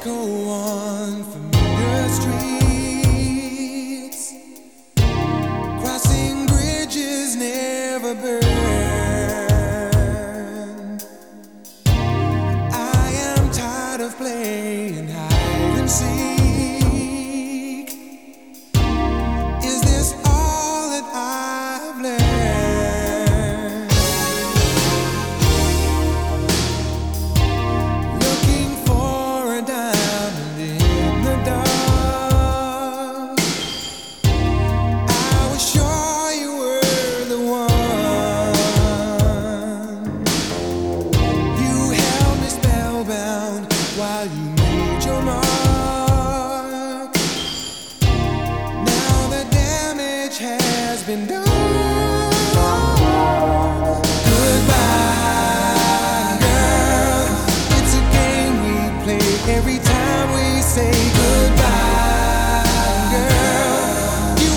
echo on familiar streets, crossing bridges never burn. I am tired of playing hide and seek. Is this all that I've learned? Looking for a diamond in the dark. I was sure you were the one. You held me spellbound while you made your mark. Now the damage has been done. Goodbye, girl. It's a game we play every time we say goodbye, girl. You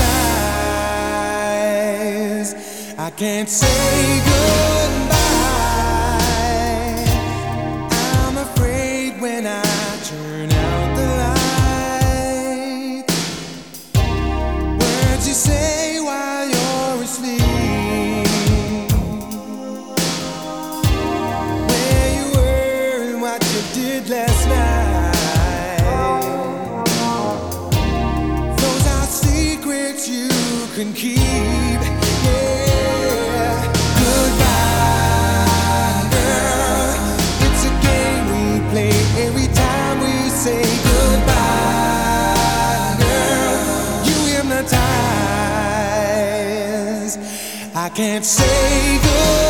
hypnotize. I can't say goodbye. I'm afraid when I turn out the light. Words you say while you're asleep. Where you were and what you did last night. Those are secrets you can keep. Yeah. Goodbye, girl. It's a game we play every time we say goodbye, girl. You hypnotize. I can't say goodbye.